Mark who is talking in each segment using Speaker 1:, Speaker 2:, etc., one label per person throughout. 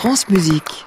Speaker 1: France Musique.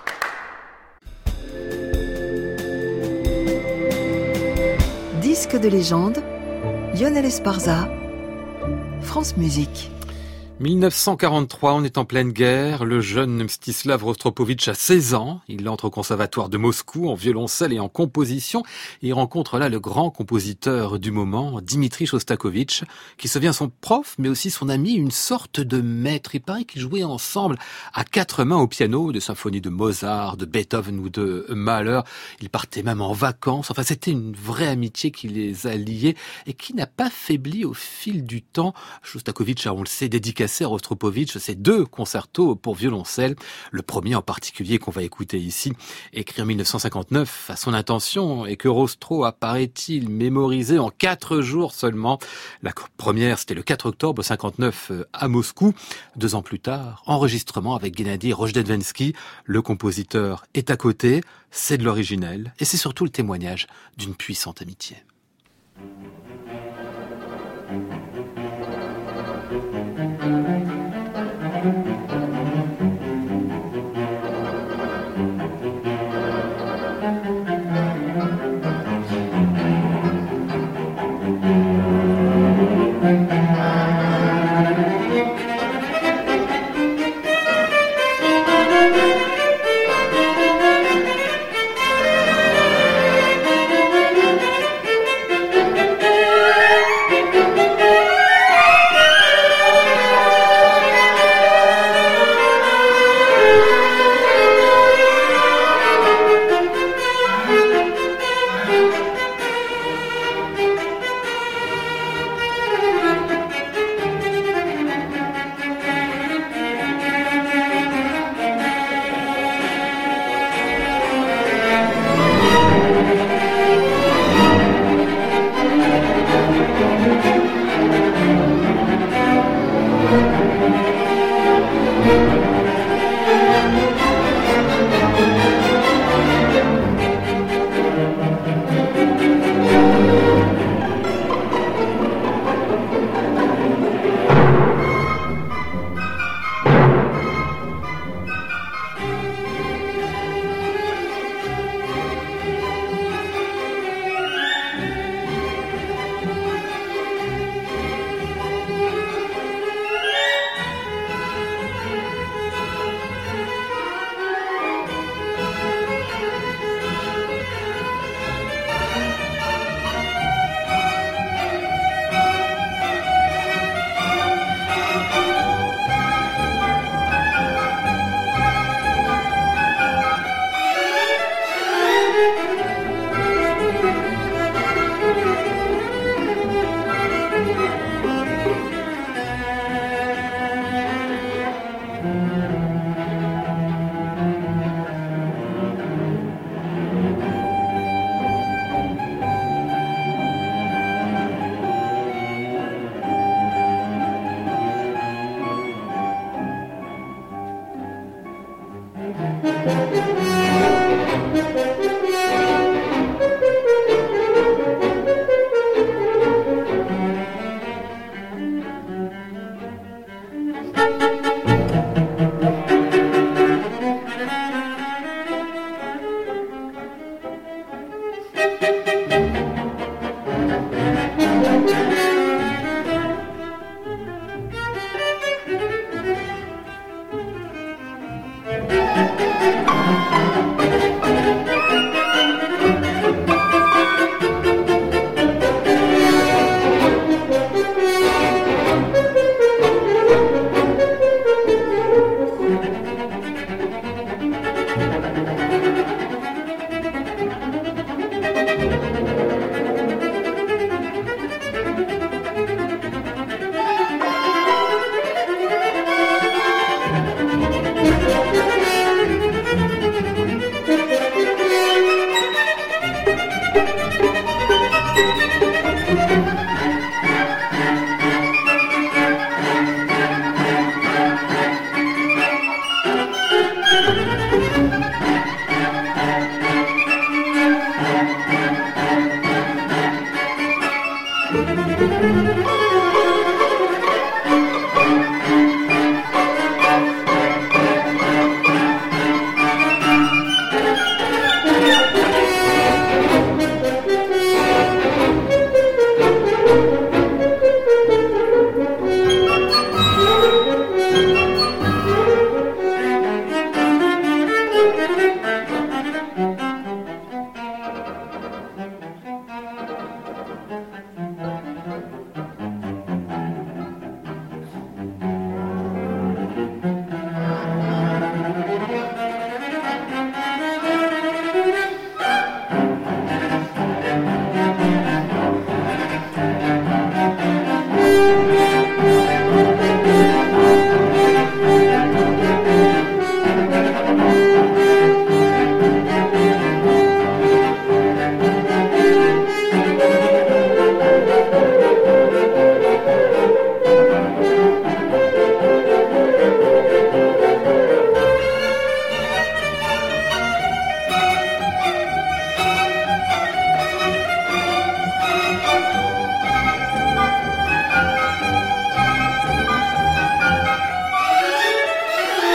Speaker 1: Disque de légende, Lionel Esparza, France Musique.
Speaker 2: 1943, on est en pleine guerre. Le jeune Mstislav Rostropovitch a 16 ans. Il entre au conservatoire de Moscou en violoncelle et en composition. Et il rencontre là le grand compositeur du moment, Dmitri Shostakovich, qui se devient son prof, mais aussi son ami, une sorte de maître. Il paraît qu'ils jouaient ensemble à 4 mains au piano, de symphonies de Mozart, de Beethoven ou de Mahler. Ils partaient même en vacances. Enfin, c'était une vraie amitié qui les a liés et qui n'a pas faibli au fil du temps. Shostakovich, on le sait, dédicacé à Rostropovitch ces 2 concertos pour violoncelle. Le premier en particulier qu'on va écouter ici, écrit en 1959 à son intention et que Rostro a, paraît-il, mémorisé en 4 jours seulement. La première, c'était le 4 octobre 59 à Moscou. 2 ans plus tard, enregistrement avec Gennady Rojdestvensky. Le compositeur est à côté, c'est de l'originel et c'est surtout le témoignage d'une puissante amitié.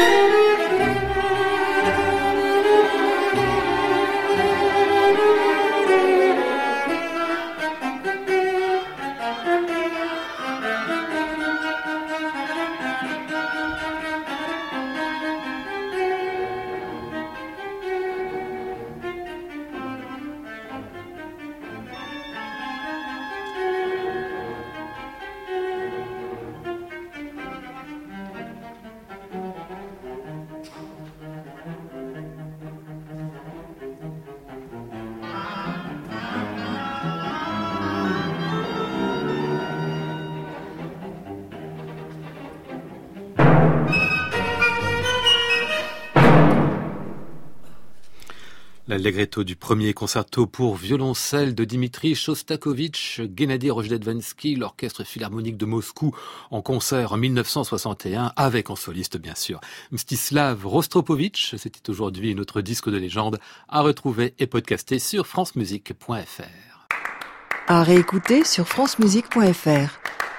Speaker 2: L'allegretto du premier concerto pour violoncelle de Dimitri Shostakovich, Gennady Rojdestvenski, l'orchestre philharmonique de Moscou en concert en 1961, avec en soliste bien sûr Mstislav Rostropovitch. C'était aujourd'hui notre disque de légende à retrouver et podcaster sur francemusique.fr.
Speaker 1: À réécouter sur francemusique.fr.